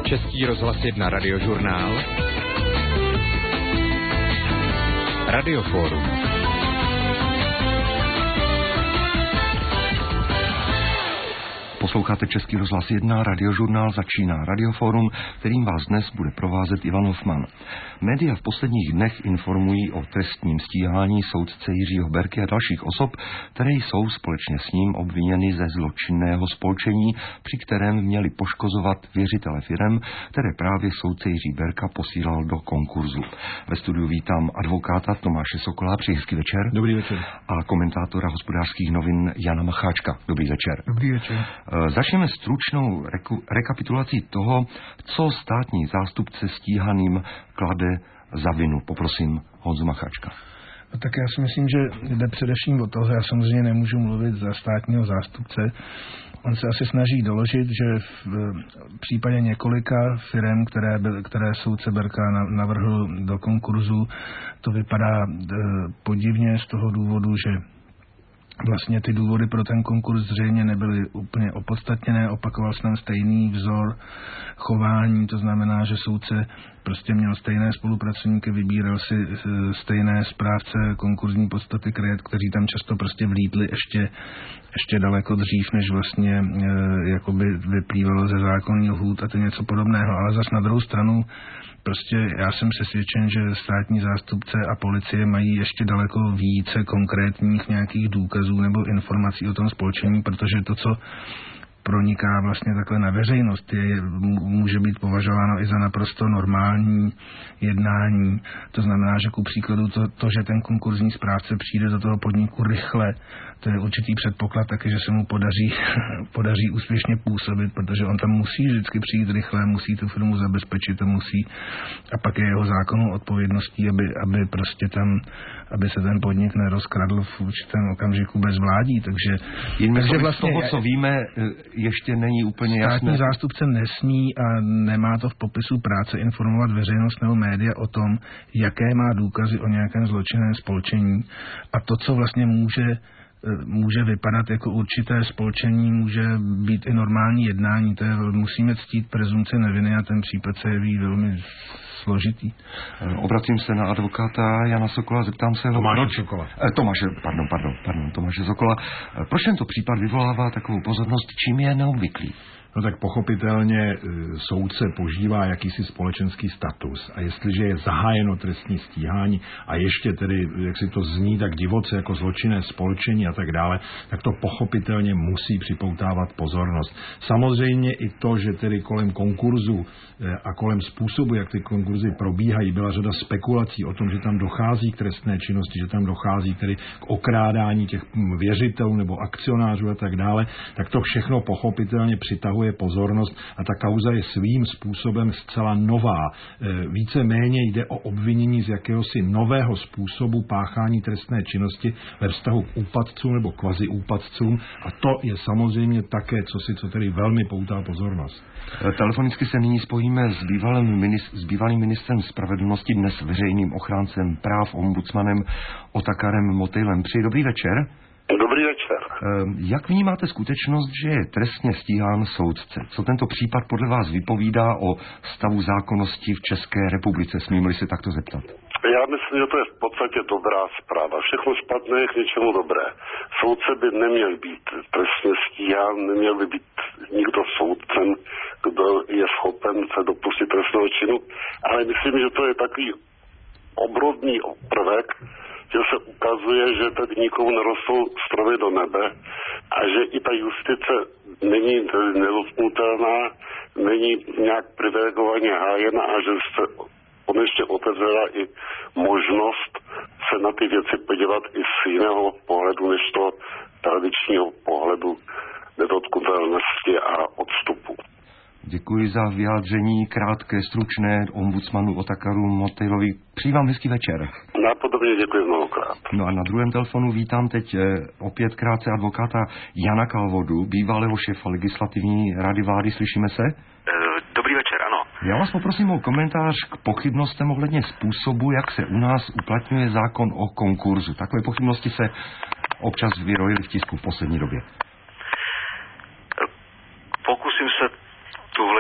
Český rozhlas 1 radiožurnál, Radioforum. Posloucháte Český rozhlas 1, radiožurnál, začíná Radioforum, kterým vás dnes bude provázet Ivan Hofman. Média v posledních dnech informují o trestním stíhání soudce Jiřího Berky a dalších osob, které jsou společně s ním obviněny ze zločinného spolčení, při kterém měli poškozovat věřitele firem, které právě soudce Jiří Berka posílal do konkurzu. Ve studiu vítám advokáta Tomáše Sokola, přeji hezký večer. Dobrý večer. A komentátora Hospodářských novin Jana Macháčka. Dobrý večer. Dobrý večer. Začneme stručnou rekapitulací toho, co státní zástupce stíhaným klade za vinu. Poprosím Honzu Macháčka. No tak já si myslím, že jde především o toho, já samozřejmě nemůžu mluvit za státního zástupce. On se asi snaží doložit, že v případě několika firem, které soudce Berka navrhl do konkurzu, to vypadá podivně z toho důvodu, že vlastně ty důvody pro ten konkurs zřejmě nebyly úplně opodstatněné, opakoval se tam stejný vzor chování, to znamená, že soudce prostě měl stejné spolupracovníky, vybíral si stejné správce konkurzní podstaty kredit, kteří tam často prostě vlítli ještě daleko dřív, než vlastně jakoby vyplývalo ze zákonní lhůt a to něco podobného, ale zas na druhou stranu prostě já jsem přesvědčen, že státní zástupce a policie mají ještě daleko více konkrétních nějakých důkazů nebo informací o tom spolčení, protože to, co proniká vlastně takhle na veřejnost, může být považováno i za naprosto normální jednání. To znamená, že ku příkladu to, že ten konkurzní správce přijde do toho podniku rychle, to je určitý předpoklad taky, že se mu podaří úspěšně působit, protože on tam musí vždycky přijít rychle, musí tu firmu zabezpečit a musí. A pak je jeho zákonnou odpovědností, aby se ten podnik nerozkradl v určitém okamžiku bez vládí. Takže vlastně toho, co víme, ještě není úplně jasné. Státní zástupce nesmí a nemá to v popisu práce informovat veřejnost nebo média o tom, jaké má důkazy o nějakém zločinném spolčení a to, co vlastně může vypadat jako určité spolčení, může být i normální jednání. Musíme ctít prezumci neviny a ten případ se jeví velmi složitý. Obracím se na advokáta Jana Sokola, zeptám se ho... Tomáše Sokola. Proč tento případ vyvolává takovou pozornost, čím je neobvyklý? No tak pochopitelně soudce požívá jakýsi společenský status a jestliže je zahájeno trestní stíhání a ještě tedy, jak si to zní tak divoce jako zločinné spolčení a tak dále, tak to pochopitelně musí připoutávat pozornost. Samozřejmě i to, že tedy kolem konkurzu a kolem způsobu, jak ty konkurzy probíhají, byla řada spekulací o tom, že tam dochází k trestné činnosti, že tam dochází tedy k okrádání těch věřitelů nebo akcionářů a tak dále, tak to všechno pochopitelně přitahuje pozornost a ta kauza je svým způsobem zcela nová. Víceméně jde o obvinění z jakéhosi nového způsobu páchání trestné činnosti ve vztahu k úpadcům nebo kvaziúpadcům a to je samozřejmě také co tedy velmi poutá pozornost. Telefonicky se nyní spojíme s bývalým ministrem spravedlnosti, dnes veřejným ochráncem práv, ombudsmanem Otakarem Motejlem. Přeji dobrý večer. Dobrý večer. Jak vnímáte skutečnost, že je trestně stíhán soudce? Co tento případ podle vás vypovídá o stavu zákonnosti v České republice? Smím-li se takto zeptat? Já myslím, že to je v podstatě dobrá zpráva. Všechno špatné je k něčemu dobré. Soudce by neměl být trestně stíhán, neměl by být nikdo soudcem, kdo je schopen se dopustit trestného činu, ale myslím, že to je takový obrodný prvek, že se ukazuje, že tady nikomu nerostou stromy do nebe a že i ta justice není nedotknutelná, není nějak privilegovaně hájena a že se konečně otevřela i možnost se na ty věci podívat i z jiného pohledu, než toho tradičního pohledu nedotknutelnosti a odstupu. Děkuji za vyjádření krátké, stručné ombudsmanu Otakaru Motejlovi. Přeji vám hezký večer. Napodobně děkuji mnohokrát. No a na druhém telefonu vítám teď opět krátce advokáta Jana Kalvodu, bývalého šéfa legislativní rady vlády. Slyšíme se? Dobrý večer, ano. Já vás poprosím o komentář k pochybnostem ohledně způsobu, jak se u nás uplatňuje zákon o konkurzu. Takové pochybnosti se občas vyrojily v tisku v poslední době. Pokusím se tuhle těžkou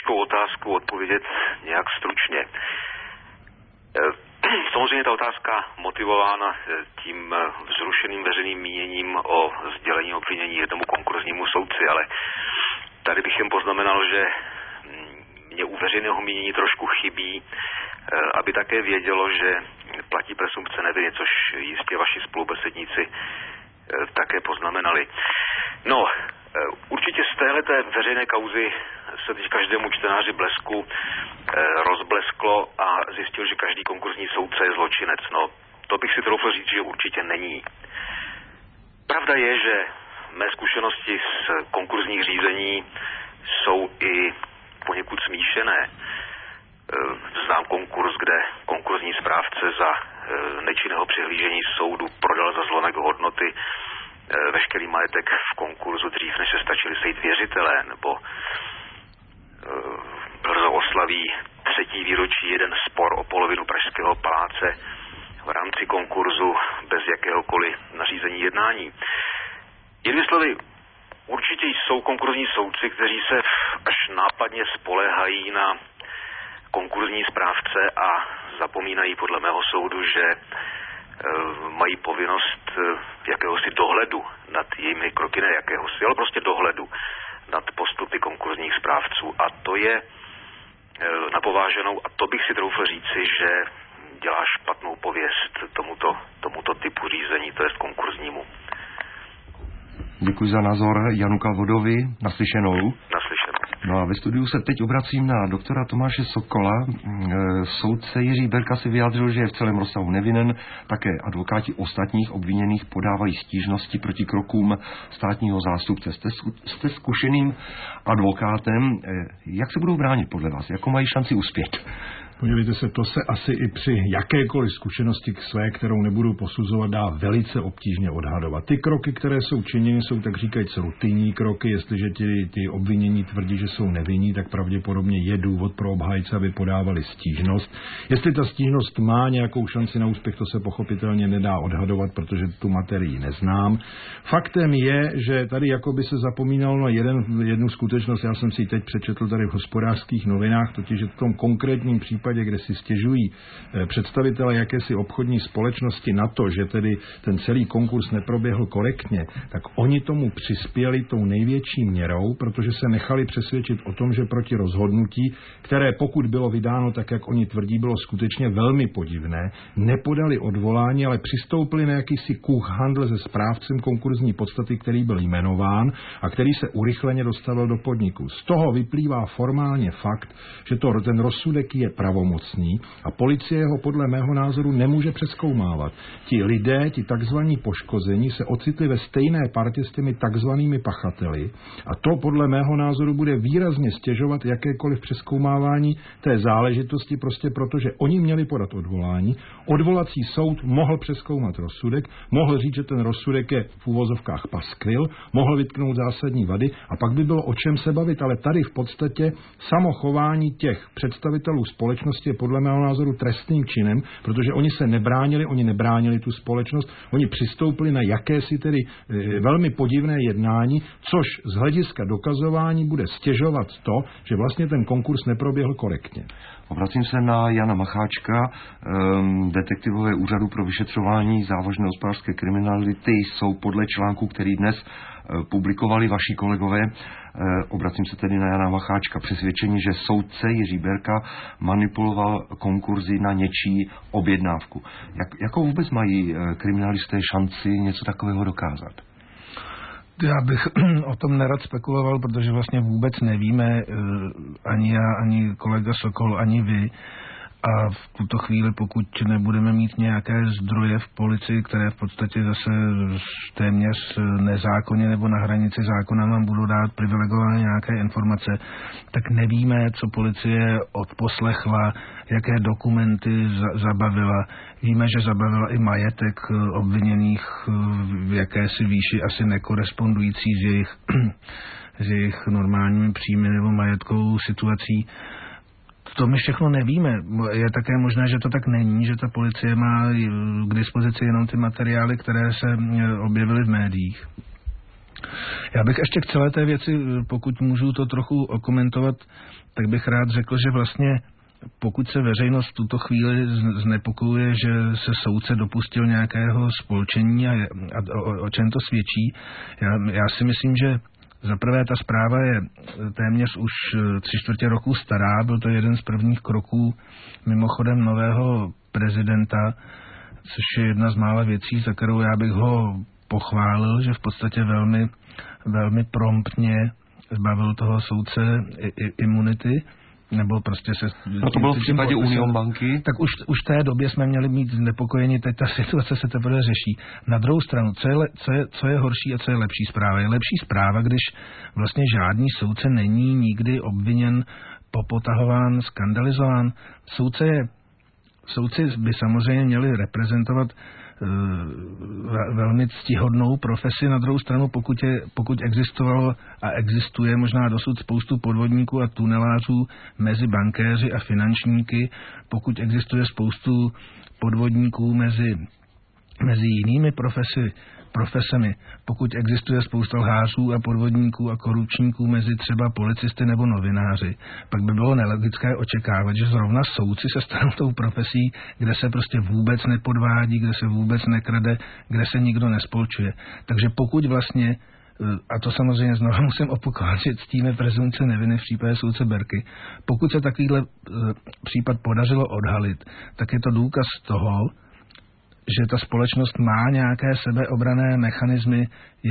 těžkou otázku odpovědět nějak stručně. Samozřejmě ta otázka motivována tím vzrušeným veřejným míněním o sdělení obvinění jednomu konkurznímu soudci, ale tady bych jen poznamenal, že mě u veřejného mínění trošku chybí, aby také vědělo, že platí presumpce neviny, což jistě vaši spolubesedníci také poznamenali. No, určitě z téhleté veřejné kauzy se teď každému čtenáři Blesku rozblesklo a zjistil, že každý konkurzní soudce je zločinec. No, to bych si troufl říct, že určitě není. Pravda je, že mé zkušenosti z konkurzních řízení jsou i poněkud smíšené. Znám konkurs, kde konkurzní správce za nečinného přihlížení soudu prodal za zlomek hodnoty veškerý majetek v konkurzu dřív, než se stačili sejít věřitelé, nebo brzo oslaví 3. výročí jeden spor o polovinu Pražského paláce v rámci konkurzu bez jakéhokoliv nařízení jednání. Jinými slovy, určitě jsou konkurzní soudci, kteří se až nápadně spoléhají na konkurzní správce a zapomínají podle mého soudu, že mají povinnost jakéhosi dohledu nad jejími kroky, ne jakéhosi, ale prostě dohledu nad postupy konkurzních správců. A to je napováženou, a to bych si troufl říci, že dělá špatnou pověst tomuto typu řízení, to jest konkurznímu. Děkuji za názor Janu Kalvodovi. Naslyšenou. Naslyšenou. No a ve studiu se teď obracím na doktora Tomáše Sokola. Soudce Jiří Berka si vyjádřil, že je v celém rozsahu nevinen. Také advokáti ostatních obviněných podávají stížnosti proti krokům státního zástupce. Jste zkušeným advokátem. Jak se budou bránit podle vás? Jakou mají šanci uspět? Podívejte se, to se asi i při jakékoliv zkušenosti kterou nebudu posuzovat, dá velice obtížně odhadovat. Ty kroky, které jsou činěny, jsou tak říkajíc rutinní kroky. Jestliže ti obvinění tvrdí, že jsou nevinní, tak pravděpodobně je důvod pro obhájce, aby podávali stížnost. Jestli ta stížnost má nějakou šanci na úspěch, to se pochopitelně nedá odhadovat, protože tu materii neznám. Faktem je, že tady jakoby se zapomínalo na jednu skutečnost, já jsem si ji teď přečetl tady v Hospodářských novinách, totiž v tom konkrétním případě, kde si stěžují představitelé jakési obchodní společnosti na to, že tedy ten celý konkurs neproběhl korektně, tak oni tomu přispěli tou největší měrou, protože se nechali přesvědčit o tom, že proti rozhodnutí, které pokud bylo vydáno tak, jak oni tvrdí, bylo skutečně velmi podivné, nepodali odvolání, ale přistoupili na jakýsi kuchhandl se správcem konkurzní podstaty, který byl jmenován a který se urychleně dostavil do podniku. Z toho vyplývá formálně fakt, že ten rozsudek je pravomocný a policie ho podle mého názoru nemůže přezkoumávat. Ti lidé, ti takzvaní poškození se ocitli ve stejné partě s těmi takzvanými pachateli a to podle mého názoru bude výrazně stěžovat jakékoliv přezkoumávání té záležitosti, prostě protože oni měli podat odvolání. Odvolací soud mohl přezkoumat rozsudek, mohl říct, že ten rozsudek je v úvozovkách paskvil, mohl vytknout zásadní vady a pak by bylo o čem se bavit, ale tady v podstatě samo chování těch představitelů společnosti je podle mého názoru trestným činem, protože oni se nebránili tu společnost, oni přistoupili na jakési tedy velmi podivné jednání, což z hlediska dokazování bude stěžovat to, že vlastně ten konkurs neproběhl korektně. Obracím se na Jana Macháčka. Detektivové úřadu pro vyšetřování závažné hospodářské kriminality jsou podle článku, který dnes publikovali vaši kolegové, obracím se tedy na Jana Macháčka, přesvědčení, že soudce Jiří Berka manipuloval konkurzy na něčí objednávku. Jakou vůbec mají kriminalisté šanci něco takového dokázat? Já bych o tom nerad spekuloval, protože vlastně vůbec nevíme, ani já, ani kolega Sokol, ani vy. A v tuto chvíli, pokud nebudeme mít nějaké zdroje v policii, které v podstatě zase téměř nezákonně nebo na hranici zákona nám budou dát privilegované nějaké informace, tak nevíme, co policie odposlechla, jaké dokumenty zabavila. Víme, že zabavila i majetek obviněných v jakési výši asi nekorespondující s jejich normálními příjmy nebo majetkovou situací. To my všechno nevíme. Je také možné, že to tak není, že ta policie má k dispozici jenom ty materiály, které se objevily v médiích. Já bych ještě k celé té věci, pokud můžu to trochu okomentovat, tak bych rád řekl, že vlastně pokud se veřejnost v tuto chvíli znepokojuje, že se soudce dopustil nějakého spolčení a o čem to svědčí, já si myslím, že zaprvé ta zpráva je téměř už 3/4 roku stará, byl to jeden z prvních kroků mimochodem nového prezidenta, což je jedna z mála věcí, za kterou já bych ho pochválil, že v podstatě velmi promptně zbavil toho soudce imunity, nebo prostě se... No to bylo v případě Union banky. Tak už v té době jsme měli mít znepokojení, teď ta situace se teprve řeší. Na druhou stranu, co je horší a co je lepší zpráva? Je lepší zpráva, když vlastně žádný soudce není nikdy obviněn, popotahován, skandalizován. Soudci by samozřejmě měli reprezentovat velmi ctihodnou profesi. Na druhou stranu, pokud existovalo a existuje možná dosud spoustu podvodníků a tunelářů mezi bankéři a finančníky, pokud existuje spoustu podvodníků mezi jinými profesemi, pokud existuje spousta lhářů a podvodníků a korupčníků mezi třeba policisty nebo novináři, pak by bylo nelogické očekávat, že zrovna soudci se stanou tou profesí, kde se prostě vůbec nepodvádí, kde se vůbec nekrade, kde se nikdo nespolčuje. Takže pokud vlastně, a to samozřejmě znovu musím opakovat, že ctíme prezumci neviny v případě soudce Berky, pokud se takovýhle případ podařilo odhalit, tak je to důkaz toho, že ta společnost má nějaké sebeobranné mechanismy,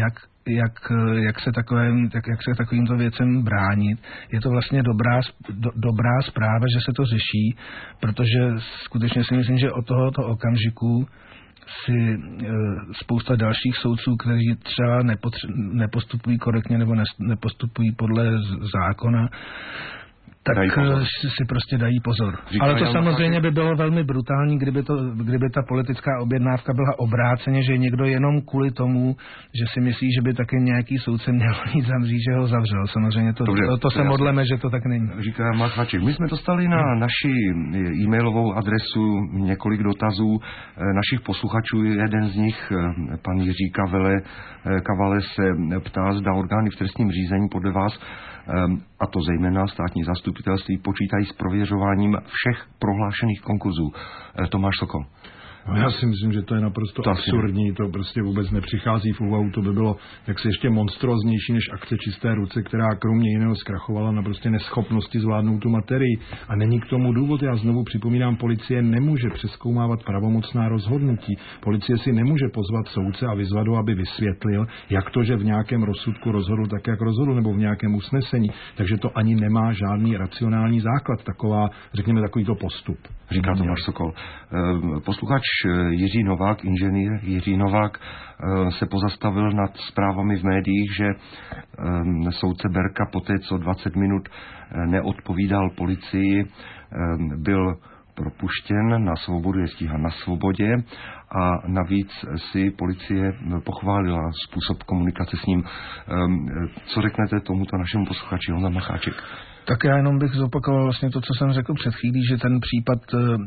jak se takovýmto věcem bránit. Je to vlastně dobrá zpráva, že se to řeší, protože skutečně si myslím, že od tohoto okamžiku si spousta dalších soudců, kteří třeba nepostupují korektně nebo nepostupují podle zákona, tak si prostě dají pozor. Ale to samozřejmě by bylo velmi brutální, kdyby ta politická objednávka byla obráceně, že někdo jenom kvůli tomu, že si myslí, že by také nějaký soudce měl jít zavřít, že ho zavřel. Samozřejmě to se modleme, že to tak není. Říká Macháček. My jsme dostali na naši e-mailovou adresu několik dotazů našich posluchačů. Jeden z nich, pan Jiří Kavale, se ptá, zda orgány v trestním řízení podle vás, a to zejména státní zastupitelství, počítají s prověřováním všech prohlášených konkurzů. Tomáš Sokol. No já si myslím, že to je naprosto absurdní, to prostě vůbec nepřichází v úvahu, to by bylo jaksi ještě monstroznější než akce Čisté ruce, která kromě jiného zkrachovala na prostě neschopnosti zvládnout tu materii. A není k tomu důvod, já znovu připomínám, policie nemůže přezkoumávat pravomocná rozhodnutí. Policie si nemůže pozvat soudce a vyzvat ho, aby vysvětlil, jak to, že v nějakém rozsudku rozhodl tak, jak rozhodl, nebo v nějakém usnesení. Takže to ani nemá žádný racionální základ, takovýto postup. Říká Tomáš Sokol. Posluchač Jiří Novák, inženýr Jiří Novák, se pozastavil nad zprávami v médiích, že soudce Berka poté, co 20 minut neodpovídal policii, byl propuštěn na svobodu, je stíhán na svobodě a navíc si policie pochválila způsob komunikace s ním. Co řeknete tomuto našemu posluchači, Honza Macháček? Tak já jenom bych zopakoval vlastně to, co jsem řekl před chvílí, že ten případ,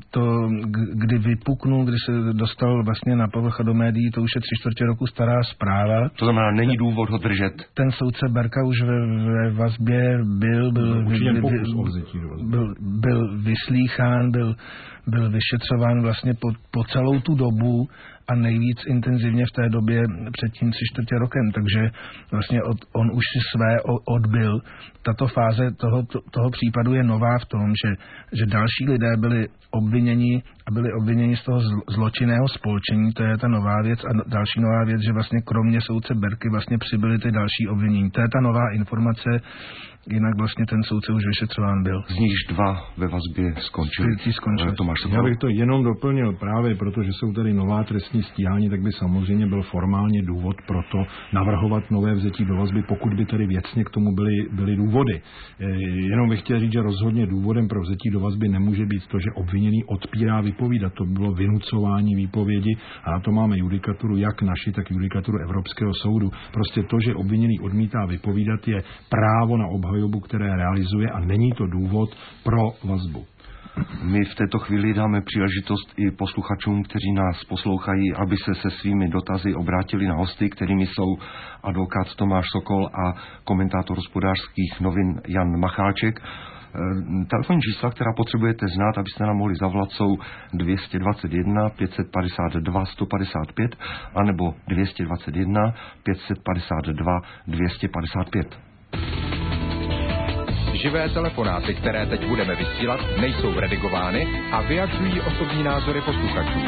kdy vypuknul, kdy se dostal vlastně na povrch do médií, to už je 3/4 roku stará zpráva. To znamená, není důvod ho držet. Ten soudce Berka už ve vazbě byl vyslýchán, byl vyšetřován vlastně po celou tu dobu a nejvíc intenzivně v té době před tím 3/4 rokem, takže vlastně on už si své odbyl. Tato fáze toho případu je nová v tom, že další lidé byli obviněni z toho zločinného spolčení, to je ta nová věc, a další nová věc, že vlastně kromě soudce Berky vlastně přibyly ty další obvinění. To je ta nová informace, jinak vlastně ten soudce už vyšetřován byl. Z nichž 2 ve vazbě skončili. Já bych to jenom doplnil právě, protože jsou tady nová trestní stíhání, tak by samozřejmě byl formálně důvod pro to navrhovat nové vzetí do vazby, pokud by tedy věcně k tomu byly důvody. Jenom bych chtěl říct, že rozhodně důvodem pro vzetí do vazby nemůže být to, že obviněný odpírá vypovídat. To by bylo vynucování výpovědi a na to máme judikaturu jak naši, tak judikaturu Evropského soudu. Prostě to, že obviněný odmítá vypovídat, je právo na obhajobu, které realizuje, a není to důvod pro vazbu. My v této chvíli dáme příležitost i posluchačům, kteří nás poslouchají, aby se svými dotazy obrátili na hosty, kterými jsou advokát Tomáš Sokol a komentátor Hospodářských novin Jan Macháček. Telefonní čísla, která potřebujete znát, abyste nám mohli zavolat, jsou 221 552 155 anebo 221 552 255. Živé telefonáty, které teď budeme vysílat, nejsou redigovány a vyjadřují osobní názory posluchačů.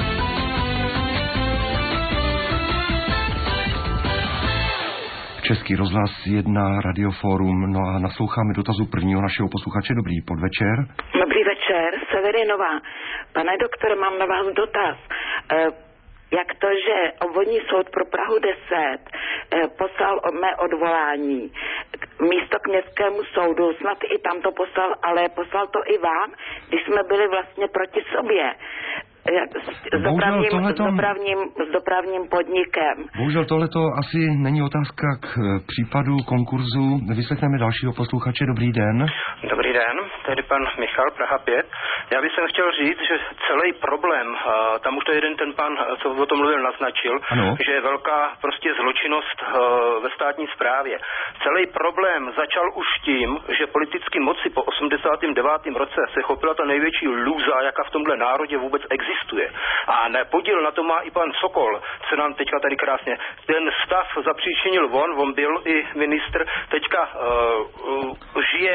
Český rozhlas 1 Radioforum. No a nasloucháme dotazu prvního našeho posluchače. Dobrý podvečer. Dobrý večer, Severinová. Pane doktore, mám na vás dotaz. Jak to, že obvodní soud pro Prahu 10 poslal mé odvolání místo k městskému soudu, snad i tam to poslal, ale poslal to i vám, když jsme byli vlastně proti sobě. S dopravním podnikem. Bohužel tohleto asi není otázka k případu konkurzu. Vyslechneme dalšího posluchače. Dobrý den. Dobrý den, tady pan Michal, Praha 5. Já bych chtěl říct, že celý problém, tam už to jeden ten pan, co o tom mluvil, naznačil, ano, že je velká prostě zločinnost ve státní správě. Celý problém začal už tím, že politické moci po 89. roce se chopila ta největší lůza, jaká v tomhle národě vůbec existuje. A podíl na to má i pan Sokol, co nám teďka tady krásně. Ten stav zapříčinil on byl i ministr, teďka žije...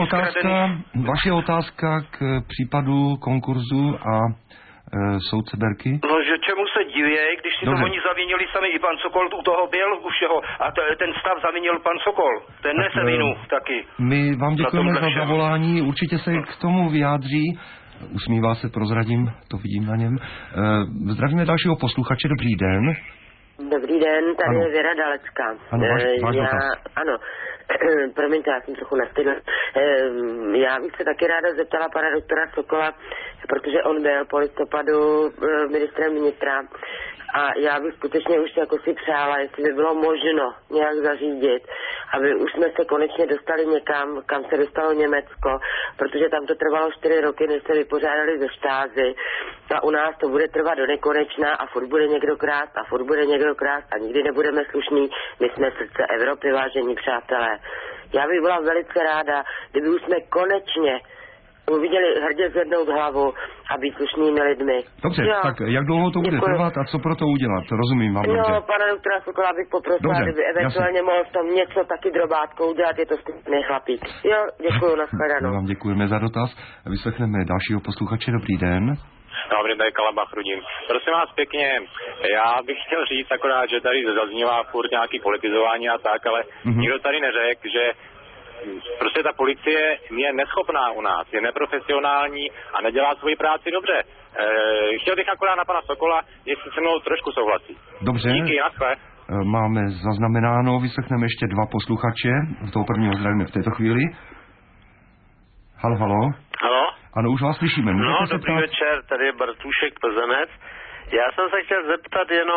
Vaše otázka k případu konkurzu a soudce Berky? No, že čemu se divěj, když si to oni zavinili sami, i pan Sokol u toho byl už jeho, a ten stav zavinil pan Sokol, ten nese vinu taky. My vám děkujeme za zavolání, určitě se k tomu vyjádří. Usmívá se, prozradím, to vidím na něm. Zdravíme dalšího posluchače, dobrý den. Dobrý den, tady je Věra Dalecká. Ano, váš dotaz. Ano, promiňte, já jsem trochu nastydla. Já bych se taky ráda zeptala pana doktora Sokola, protože on byl po listopadu ministrem vnitra a já bych skutečně už jako si přála, jestli by bylo možno nějak zařídit, aby už jsme se konečně dostali někam, kam se dostalo Německo, protože tam to trvalo 4 roky, než se vypořádali ze Štázy a u nás to bude trvat do nekonečna a furt bude někdo krást a furt bude někdo krást a nikdy nebudeme slušní. My jsme srdce Evropy, vážení přátelé. Já bych byla velice ráda, kdyby už jsme konečně uviděli hrdě zvednout hlavu a být slušnými lidmi. Dobře, tak jak dlouho to bude trvat a co pro to udělat? Rozumím vám dobře. Pana doktora Sokola bych poprosila, kdyby eventuálně mohl v tom něco taky drobátkou udělat, je to skutečný chlapík. Jo, děkuju, nashledanou. My vám děkujeme za dotaz. Vyslechneme dalšího posluchače. Dobrý den. Dobrý den, Kalabach Rudin. Prosím vás pěkně, já bych chtěl říct akorát, že tady zaznívá furt nějaký politizování a tak, ale nikdo tady neřekl, že prostě ta policie je neschopná u nás, je neprofesionální a nedělá svoji práci dobře. Chtěl bych akorát na pana Sokola, jestli se mnou trošku souhlasí. Dobře. Díky, naschle. Máme zaznamenáno, vyslechneme ještě 2 posluchače, toho prvního zdravíme v této chvíli. Halo. Halo? Ano, už vás slyšíme. Dobrý večer, tady je Bartušek Plzenec. Já jsem se chtěl zeptat jenom,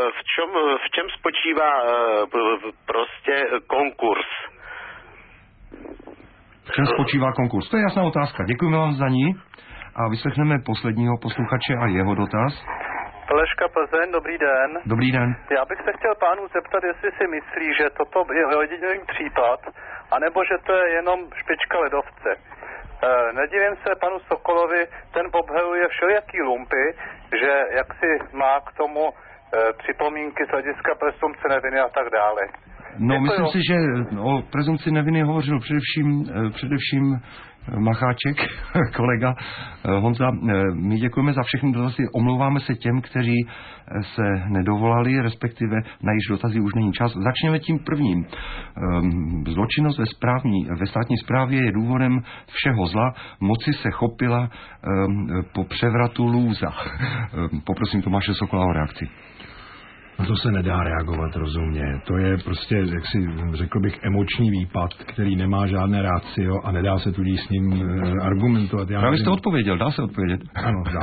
v čem spočívá prostě konkurs. V čem spočívá konkurs? To je jasná otázka. Děkujeme vám za ní a vyslechneme posledního posluchače a jeho dotaz. Leška Plzeň, dobrý den. Dobrý den. Já bych se chtěl pánu zeptat, jestli si myslí, že toto je jediný případ, anebo že to je jenom špička ledovce. Nedivím se panu Sokolovi, ten obhajuje všelijaký lumpy, že jaksi má k tomu připomínky z hlediska presumpce neviny a tak dále. No, myslím si, že o prezumci neviny hovořil především Macháček, kolega Honza. My děkujeme za všechny dotazy, omlouváme se těm, kteří se nedovolali, respektive na jejich dotazy už není čas. Začněme tím prvním. Zločinnost ve státní správě je důvodem všeho zla. Moci se chopila po převratu lůza. Poprosím Tomáše Sokola o reakci. Na to se nedá reagovat rozumně. To je prostě, jak si řekl bych, emoční výpad, který nemá žádné rácio a nedá se tudíž s ním argumentovat. Právě jste odpověděl, dá se odpovědět? Ano, dá.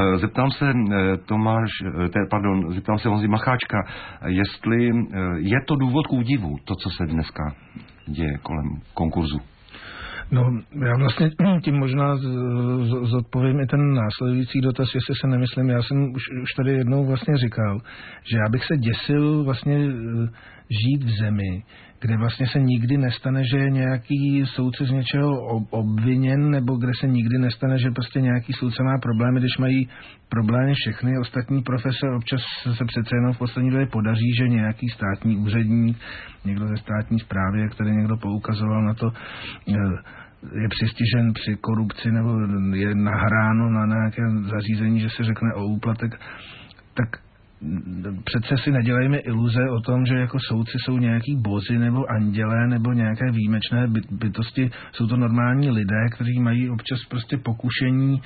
Zeptám se Honzi Macháčka, jestli je to důvod k údivu, to, co se dneska děje kolem konkurzu. No, já vlastně tím možná zodpovím i ten následující dotaz, jestli se nemyslím. Já jsem už tady jednou vlastně říkal, že já bych se děsil vlastně žít v zemi, kde vlastně se nikdy nestane, že je nějaký soudce z něčeho obviněn, nebo kde se nikdy nestane, že prostě nějaký soudce má problémy, když mají problémy všechny ostatní profese. Občas se přece jenom v poslední době podaří, že nějaký státní úředník, někdo ze státní správy, jak tady někdo poukazoval na to, je přistižen při korupci nebo je nahráno na nějaké zařízení, že se řekne o úplatek, tak přece si nedělejme iluze o tom, že jako soudci jsou nějaký bozi nebo andělé nebo nějaké výjimečné bytosti. Jsou to normální lidé, kteří mají občas prostě pokušení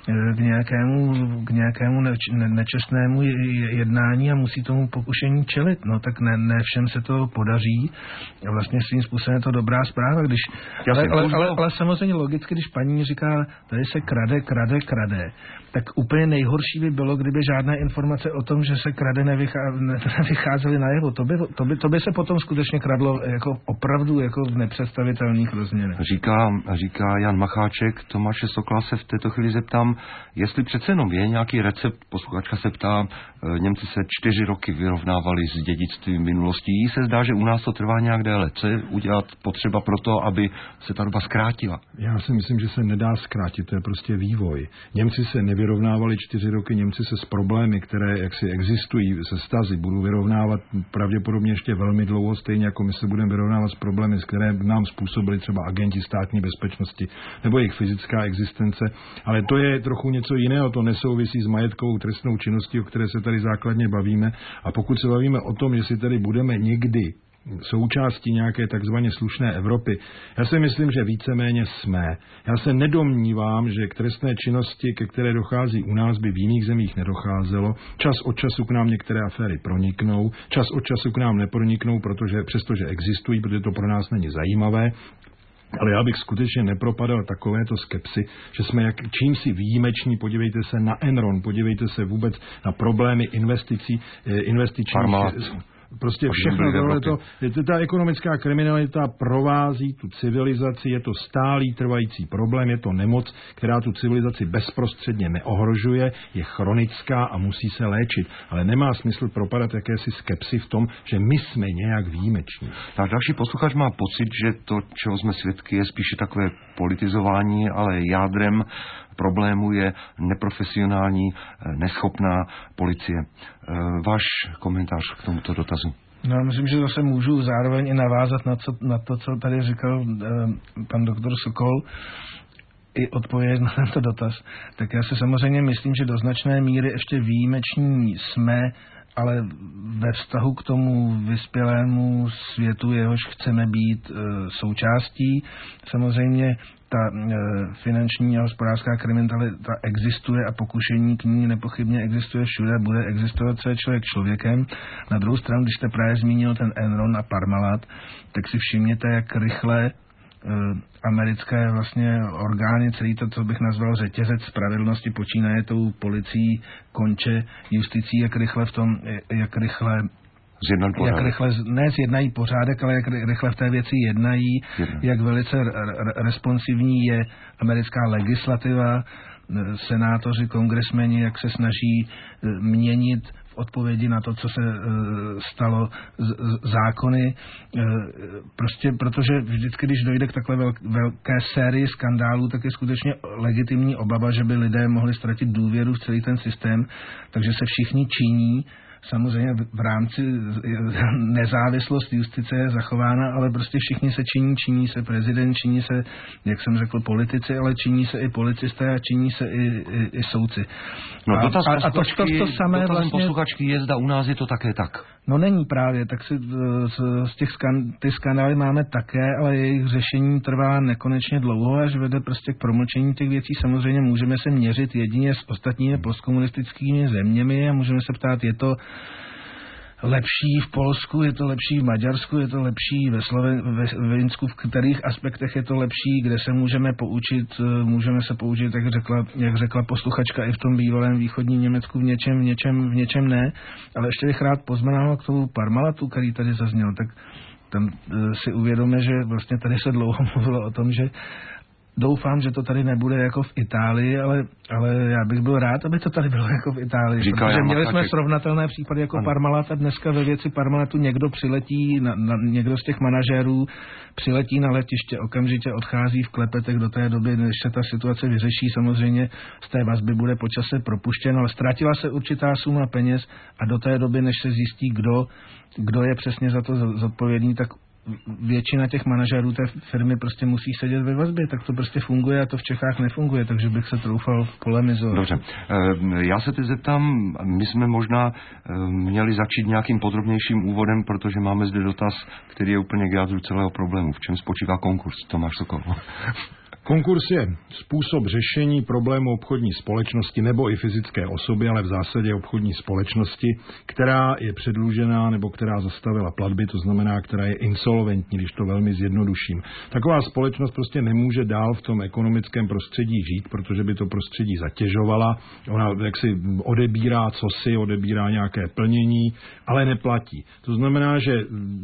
k nějakému nečestnému jednání a musí tomu pokušení čelit. No tak ne všem se to podaří a vlastně svým způsobem je to dobrá zpráva. Ale samozřejmě logicky, když paní říká, tady se krade, tak úplně nejhorší by bylo, kdyby žádné informace o tom, že se krade nevycházely najevo. To by se potom skutečně kradlo jako opravdu jako v nepředstavitelných rozměrech. Říká Jan Macháček. Tomáše Sokola se v této chvíli zeptám, jestli přece jenom je nějaký recept. Posluchačka se ptá, Němci se 4 roky vyrovnávali s dědictvím minulosti. Jí se zdá, že u nás to trvá nějak déle. Co je udělat potřeba pro to, aby se ta doba zkrátila? Já si myslím, že se nedá zkrátit, to je prostě vývoj. Němci se nevyrovnávali 4 roky, Němci se s problémy, které jaksi existují, se stazy, budou vyrovnávat pravděpodobně ještě velmi dlouho, stejně jako my se budeme vyrovnávat s problémy, které nám způsobili třeba agenti státní bezpečnosti nebo jejich fyzická existence. Ale to je trochu něco jiného, to nesouvisí s majetkovou trestnou činností, o které se tady základně bavíme. A pokud se bavíme o tom, jestli tady budeme někdy součástí nějaké takzvaně slušné Evropy, já si myslím, že víceméně jsme. Já se nedomnívám, že k trestné činnosti, ke které dochází u nás, by v jiných zemích nedocházelo. Čas od času k nám některé aféry proniknou, čas od času k nám neproniknou, přestože existují, protože to pro nás není zajímavé. Ale já bych skutečně nepropadal takovéto skepsy, že jsme čímsi výjimeční. Podívejte se na Enron, podívejte se vůbec na problémy investičních. Prostě všechno tohleto, ta ekonomická kriminalita provází tu civilizaci, je to stálý trvající problém, je to nemoc, která tu civilizaci bezprostředně neohrožuje, je chronická a musí se léčit. Ale nemá smysl propadat jakési skepsy v tom, že my jsme nějak výjimeční. Tak další posluchač má pocit, že to, čeho jsme svědky, je spíše takové politizování, ale jádrem problému je neprofesionální, neschopná policie. Váš komentář k tomuto dotazu? No, myslím, že zase můžu zároveň i navázat na to, co tady říkal pan doktor Sokol, i odpovědět na tento dotaz. Tak já si samozřejmě myslím, že do značné míry ještě výjimeční jsme, ale ve vztahu k tomu vyspělému světu, jehož chceme být součástí, samozřejmě ta finanční a hospodářská kriminalita existuje a pokušení k ní nepochybně existuje všude, bude existovat, co je člověk člověkem. Na druhou stranu, když jste právě zmínil ten Enron a Parmalat, tak si všimněte, jak rychle americké vlastně orgány, celý to, co bych nazval řetězec spravedlnosti, počínaje tou policií, konče justicí, jak rychle zjednají pořádek, ale jak rychle v té věci jednají, jak velice responsivní je americká legislativa, senátoři, kongresmeni, jak se snaží měnit v odpovědi na to, co se stalo zákony. Prostě protože vždycky, když dojde k takové velké sérii skandálů, tak je skutečně legitimní obava, že by lidé mohli ztratit důvěru v celý ten systém, takže se všichni činí. Samozřejmě v rámci nezávislost justice je zachována, ale prostě všichni se činí se prezident, činí se, jak jsem řekl, politici, ale činí se i policisté a činí se i soudci. No to samé vlastně posluchačky je, zda u nás je to také tak. No není právě, tak si z těch ty skandály máme také, ale jejich řešení trvá nekonečně dlouho, až vede prostě k promlčení těch věcí. Samozřejmě můžeme se měřit jedině s ostatními postkomunistickými zeměmi a můžeme se ptát, je to lepší v Polsku, je to lepší v Maďarsku, je to lepší ve Slovinsku, v kterých aspektech je to lepší, kde se můžeme se poučit, jak řekla posluchačka, i v tom bývalém východním Německu v něčem ne, ale ještě bych rád poznamenal k tomu Parmalatu, který tady zazněl, tak tam si uvědomíme, že vlastně tady se dlouho mluvilo o tom, že doufám, že to tady nebude jako v Itálii, ale já bych byl rád, aby to tady bylo jako v Itálii. Protože měli jsme srovnatelné případy jako Parmalat a dneska ve věci Parmalatu někdo přiletí, někdo z těch manažérů přiletí na letiště, okamžitě odchází v klepetech do té doby, než se ta situace vyřeší. Samozřejmě z té vazby bude po čase propuštěn, ale ztratila se určitá suma peněz a do té doby, než se zjistí, kdo je přesně za to zodpovědný, tak většina těch manažerů té firmy prostě musí sedět ve vazbě, tak to prostě funguje a to v Čechách nefunguje, takže bych se troufal polemizovat. Dobře, já se teď zeptám, my jsme možná měli začít nějakým podrobnějším úvodem, protože máme zde dotaz, který je úplně k jádru celého problému. V čem spočívá konkurs? Tomáš Sokol. Konkurs je způsob řešení problému obchodní společnosti nebo i fyzické osoby, ale v zásadě obchodní společnosti, která je předlužená nebo která zastavila platby, to znamená, která je insolventní, když to velmi zjednoduším. Taková společnost prostě nemůže dál v tom ekonomickém prostředí žít, protože by to prostředí zatěžovala. Ona jaksi odebírá nějaké plnění, ale neplatí. To znamená, že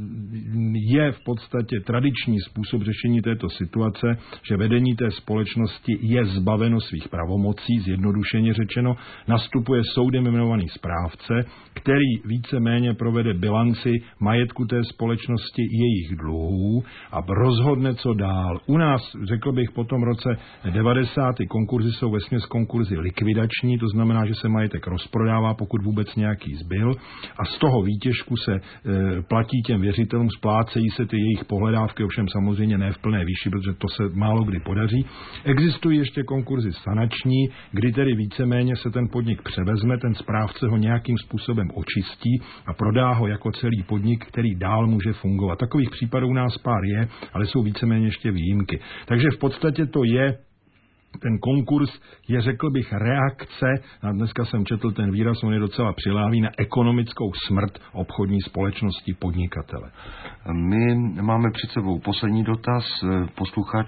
je v podstatě tradiční způsob řešení této situace, že vedení té společnosti je zbaveno svých pravomocí, zjednodušeně řečeno, nastupuje soudem jmenovaný správce, který víceméně provede bilanci majetku té společnosti, jejich dluhů a rozhodne, co dál. U nás, řekl bych, po tom roce 90. konkurzy jsou vesměs konkurzy likvidační, to znamená, že se majetek rozprodává, pokud vůbec nějaký zbyl, a z toho výtěžku se platí těm věřitelům, splácejí se ty jejich pohledávky, ovšem samozřejmě ne v plné výši, protože to se málo kdy podaří. Existují ještě konkurzy sanační, kdy tedy víceméně se ten podnik převezme, ten správce ho nějakým způsobem očistí a prodá ho jako celý podnik, který dál může fungovat. Takových případů u nás pár je, ale jsou víceméně ještě výjimky. Takže v podstatě to je ten konkurs je, řekl bych, reakce, a dneska jsem četl ten výraz, on je docela přiléhavý, na ekonomickou smrt obchodní společnosti podnikatele. My máme před sebou poslední dotaz. Posluchač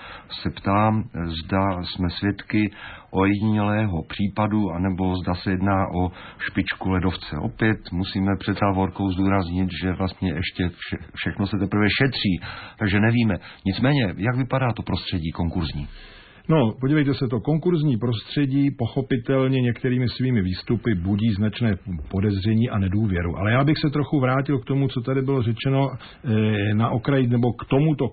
se ptá, zda jsme svědky ojedinělého případu, anebo zda se jedná o špičku ledovce. Opět musíme před závorkou zdůraznit, že vlastně ještě všechno se teprve šetří, takže nevíme. Nicméně, jak vypadá to prostředí konkurzní? No, podívejte se, to konkurzní prostředí pochopitelně některými svými výstupy budí značné podezření a nedůvěru. Ale já bych se trochu vrátil k tomu, co tady bylo řečeno na okraji, nebo k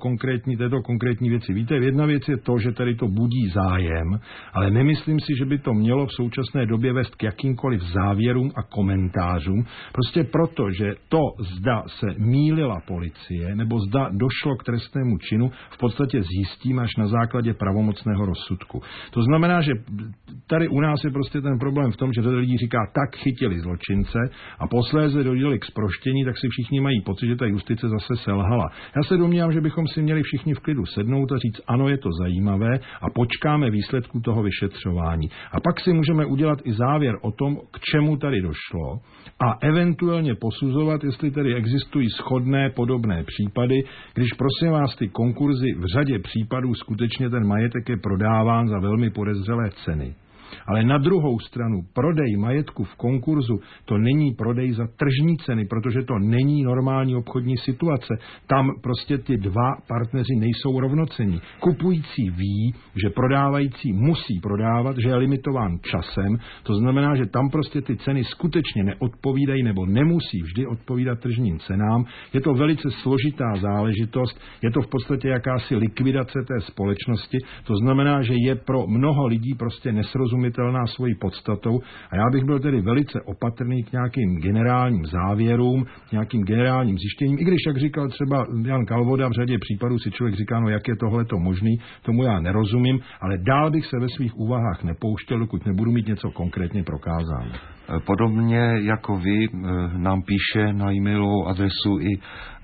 této konkrétní věci. Víte, jedna věc je to, že tady to budí zájem, ale nemyslím si, že by to mělo v současné době vést k jakýmkoliv závěrům a komentářům. Prostě proto, že to, zda se mýlila policie, nebo zda došlo k trestnému činu, v podstatě zjistíme až na základě pravomocného rozsudku. To znamená, že tady u nás je prostě ten problém v tom, že tady lidi říká, tak chytili zločince a posléze dojeli k zproštění, tak si všichni mají pocit, že ta justice zase selhala. Já se domnívám, že bychom si měli všichni v klidu sednout a říct, ano, je to zajímavé a počkáme výsledku toho vyšetřování. A pak si můžeme udělat i závěr o tom, k čemu tady došlo a eventuálně posuzovat, jestli tady existují shodné podobné případy, když prosím vás ty konkurzy v řadě případů skutečně ten majetek je prodáván za velmi podezřelé ceny. Ale na druhou stranu prodej majetku v konkurzu to není prodej za tržní ceny, protože to není normální obchodní situace. Tam prostě ty dva partneři nejsou rovnocenní. Kupující ví, že prodávající musí prodávat, že je limitován časem, to znamená, že tam prostě ty ceny skutečně neodpovídají nebo nemusí vždy odpovídat tržním cenám. Je to velice složitá záležitost, je to v podstatě jakási likvidace té společnosti, to znamená, že je pro mnoho lidí prostě nesrozumitelná svojí podstatou a já bych byl tedy velice opatrný k nějakým generálním závěrům, nějakým generálním zjištěním, i když, jak říkal třeba Jan Kalvoda, v řadě případů si člověk říká, no jak je tohleto možný, tomu já nerozumím, ale dál bych se ve svých úvahách nepouštěl, dokud nebudu mít něco konkrétně prokázáno. Podobně jako vy nám píše na e-mailovou adresu i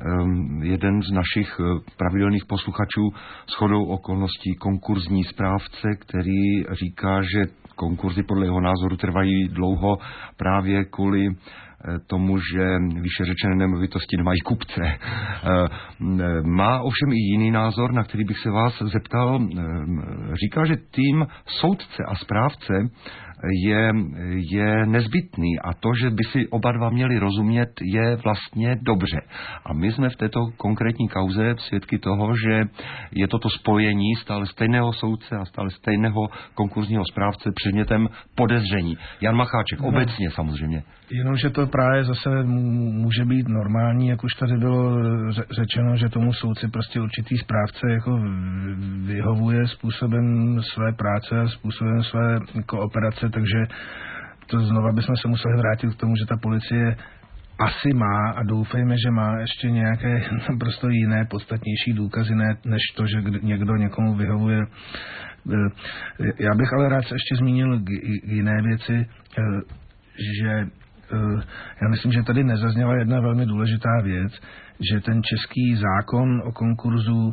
jeden z našich pravidelných posluchačů shodou okolností konkurzní správce, který říká, že konkurzy podle jeho názoru trvají dlouho právě kvůli tomu, že výše řečené nemovitosti nemají kupce. Má ovšem i jiný názor, na který bych se vás zeptal. Říká, že tým soudce a správce je nezbytný a to, že by si oba dva měli rozumět, je vlastně dobře. A my jsme v této konkrétní kauze svědky toho, že je toto spojení stále stejného soudce a stále stejného konkurzního správce předmětem podezření. Jan Macháček, obecně samozřejmě. Jenomže to právě zase může být normální, jak už tady bylo řečeno, že tomu soudci prostě určitý správce jako vyhovuje způsobem své práce, způsobem své kooperace, takže to znova bychom se museli vrátit k tomu, že ta policie asi má a doufejme, že má ještě nějaké naprosto jiné, podstatnější důkazy, než to, že někdo někomu vyhovuje. Já bych ale rád se ještě zmínil k jiné věci, že já myslím, že tady nezazněla jedna velmi důležitá věc, že ten český zákon o konkurzu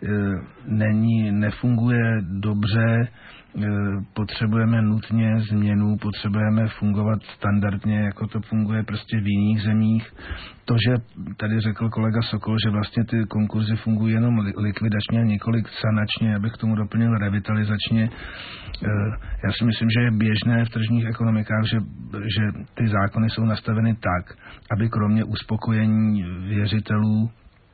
nefunguje dobře, potřebujeme nutně změnu, potřebujeme fungovat standardně, jako to funguje prostě v jiných zemích. To, že tady řekl kolega Sokol, že vlastně ty konkurzy fungují jenom likvidačně a několik sanačně, abych k tomu doplnil revitalizačně. Já si myslím, že je běžné v tržních ekonomikách, že ty zákony jsou nastaveny tak, aby kromě uspokojení věřitelů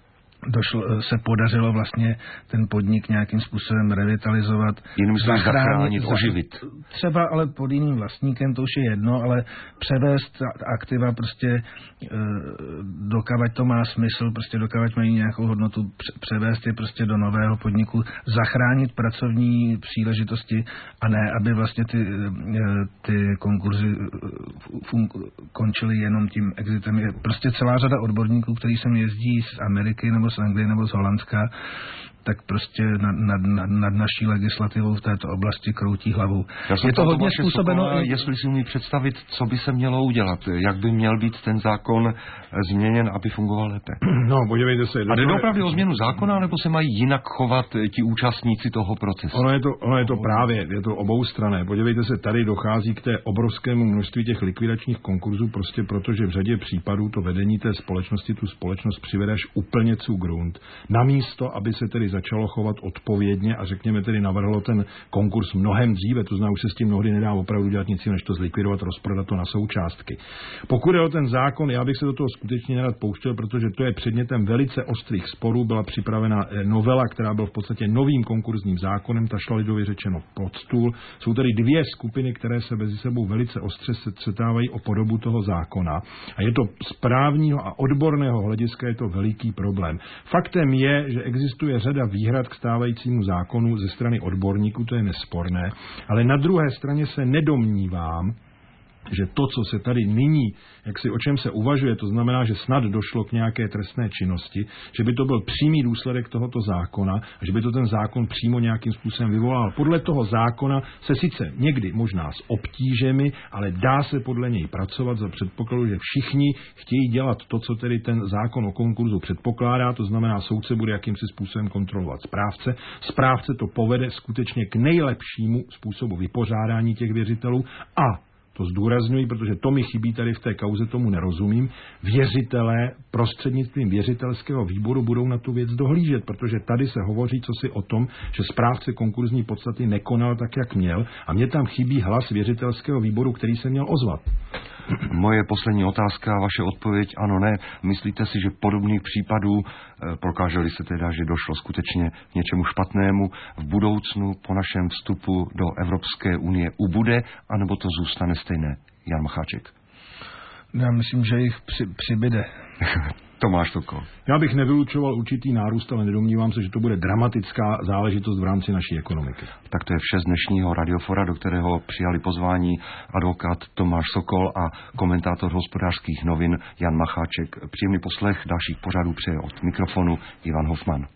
se podařilo vlastně ten podnik nějakým způsobem revitalizovat, zachránit, oživit. Třeba ale pod jiným vlastníkem, to už je jedno, ale převést aktiva prostě dokavať to má smysl, prostě dokavať mají nějakou hodnotu, převést je prostě do nového podniku, zachránit pracovní příležitosti a ne, aby vlastně ty konkurzy končily jenom tím exitem. Je prostě celá řada odborníků, kteří sem jezdí z Ameriky nebo z Anglie nebo z Holandska, tak prostě nad naší legislativou v této oblasti kroutí hlavou. Je to hodně způsobeno... Jestli si umí představit, co by se mělo udělat, jak by měl být ten zákon změněn, aby fungoval lépe. No, podívejte se. A jde opravdu o změnu zákona, nebo se mají jinak chovat ti účastníci toho procesu? Ono je to právě, je to oboustranné. Podívejte se, tady dochází k té obrovskému množství těch likvidačních konkurzů, prostě protože v řadě případů to vedení té společnosti tu společnost přivede až úplně zu Grund. Namísto, aby se tedy začalo chovat odpovědně a řekněme tedy navrhlo ten konkurs mnohem dříve, to znamená, už se s tím mnohdy nedá opravdu dělat nic, než to zlikvidovat, rozprodat to na součástky. Pokud je o ten zákon, já bych se do toho skutečně nerad pouštěl, protože to je předmětem velice ostrých sporů, byla připravena novela, která byla v podstatě novým konkurzním zákonem, ta šla lidově řečeno pod stůl. Jsou tady dvě skupiny, které se mezi sebou velice ostře setkávají o podobu toho zákona a je to z právního a odborného hlediska je to veliký problém. Faktem je, že existuje řada výhrad k stávajícímu zákonu ze strany odborníků, to je nesporné, ale na druhé straně se nedomnívám, že to, co se tady nyní, o čem se uvažuje, to znamená, že snad došlo k nějaké trestné činnosti, že by to byl přímý důsledek tohoto zákona a že by to ten zákon přímo nějakým způsobem vyvolal. Podle toho zákona se sice někdy možná s obtížemi, ale dá se podle něj pracovat za předpokladu, že všichni chtějí dělat to, co tedy ten zákon o konkurzu předpokládá, to znamená, soudce bude jakýmsi způsobem kontrolovat správce. Správce to povede skutečně k nejlepšímu způsobu vypořádání těch věřitelů a to zdůrazňuji, protože to mi chybí tady v té kauze, tomu nerozumím. Věřitelé prostřednictvím věřitelského výboru budou na tu věc dohlížet, protože tady se hovoří cosi o tom, že správce konkurzní podstaty nekonal tak, jak měl a mně tam chybí hlas věřitelského výboru, který se měl ozvat. Moje poslední otázka a vaše odpověď ano, ne. Myslíte si, že podobných případů, prokáže-li se teda, že došlo skutečně k něčemu špatnému, v budoucnu po našem vstupu do Evropské unie ubude, anebo to zůstane stejné? Jan Macháček. Já myslím, že jich přibyde. Tomáš Sokol. Já bych nevylučoval určitý nárůst, ale nedomnívám se, že to bude dramatická záležitost v rámci naší ekonomiky. Tak to je vše z dnešního Radiofora, do kterého přijali pozvání advokát Tomáš Sokol a komentátor Hospodářských novin Jan Macháček. Příjemný poslech dalších pořadů přeje od mikrofonu Ivan Hofman.